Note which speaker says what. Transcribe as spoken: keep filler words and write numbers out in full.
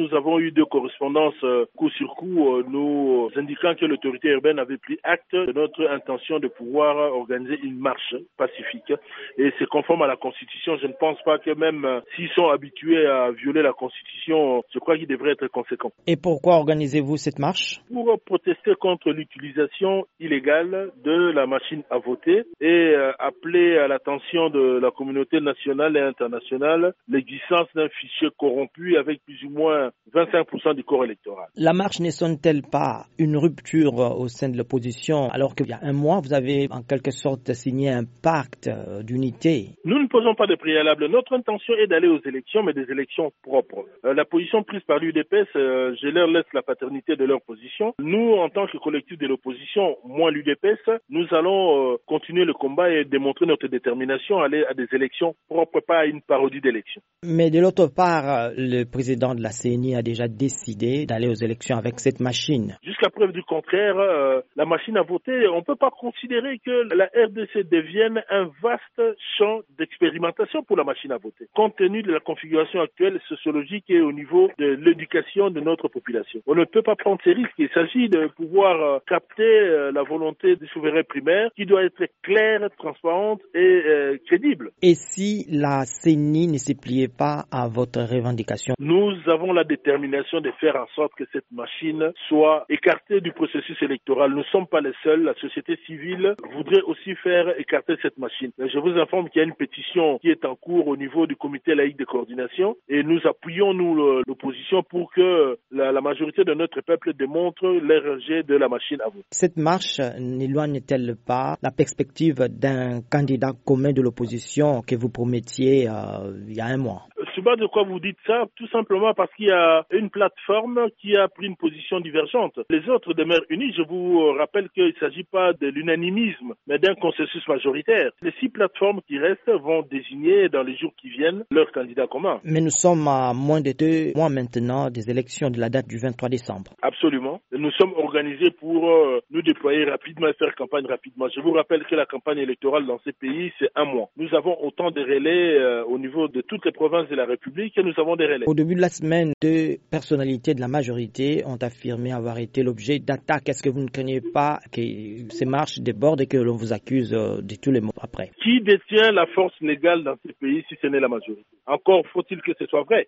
Speaker 1: nous avons eu deux correspondances euh, coup sur coup, euh, nous indiquant que l'autorité urbaine avait pris acte de notre intention de pouvoir organiser une marche pacifique. Et c'est conforme à la Constitution. Je ne pense pas que même euh, s'ils sont habitués à violer la Constitution, je crois qu'ils devraient être conséquents.
Speaker 2: Et pourquoi organisez-vous cette marche?
Speaker 1: Pour protester contre l'utilisation illégale de la machine à voter et euh, appeler à l'attention de la communauté nationale et internationale l'existence d'un fichier corrompu avec plus ou moins vingt-cinq pour cent du corps électoral.
Speaker 2: La marche ne sonne-t-elle pas une rupture au sein de l'opposition alors qu'il y a un mois, vous avez en quelque sorte signé un pacte d'unité?
Speaker 1: Nous ne posons pas de préalable. Notre intention est d'aller aux élections, mais des élections propres. Euh, la position prise par l'U D P S, euh, je leur laisse la paternité de leur position. Nous, en tant que collectif de l'opposition, moi l'U D P S, nous allons euh, continuer le combat et démontrer notre détermination à aller à des élections propres, pas à une parodie d'élections.
Speaker 2: Mais de l'autre part, le président de la C E N I a déjà décidé d'aller aux élections avec cette machine.
Speaker 1: Jusqu'à preuve du contraire, euh, la machine à voter, on ne peut pas considérer que la R D C devienne un vaste champ d'expérimentation pour la machine à voter, compte tenu de la configuration actuelle sociologique et au niveau de l'éducation de notre population. On ne peut pas prendre ces risques. Il s'agit de pouvoir euh, capter euh, la volonté du souverain primaire qui doit être claire, transparente et euh, crédible.
Speaker 2: Et si la C E N I ne se pliait pas à votre revendication?
Speaker 1: Nous avons la détermination de faire en sorte que cette machine soit écartée du processus électoral. Nous ne sommes pas les seuls. La société civile voudrait aussi faire écarter cette machine. Je vous informe qu'il y a une pétition qui est en cours au niveau du comité laïque de coordination et nous appuyons, nous, l'opposition pour que la, la majorité de notre peuple démontre leur rejet de la machine à voter.
Speaker 2: Cette marche n'éloigne-t-elle pas la perspective d'un candidat commun de l'opposition que vous promettiez euh, il y a un mois?
Speaker 1: Je ne sais pas de quoi vous dites ça, tout simplement parce qu'il y a une plateforme qui a pris une position divergente. Les autres demeurent unis. Je vous rappelle qu'il ne s'agit pas de l'unanimisme, mais d'un consensus majoritaire. Les six plateformes qui restent vont désigner dans les jours qui viennent leurs candidats communs.
Speaker 2: Mais nous sommes à moins de deux mois maintenant des élections de la date du vingt-trois décembre.
Speaker 1: Absolument. Nous sommes organisés pour euh, nous déployer rapidement et faire campagne rapidement. Je vous rappelle que la campagne électorale dans ces pays, c'est un mois. Nous avons autant de relais euh, au niveau de toutes les provinces de la République et nous avons des relais.
Speaker 2: Au début de la semaine, deux personnalités de la majorité ont affirmé avoir été l'objet d'attaques. Est-ce que vous ne craignez pas que ces marches débordent et que l'on vous accuse de tous les mots après?
Speaker 1: Qui détient la force légale dans ces pays si ce n'est la majorité? Encore faut-il que ce soit vrai.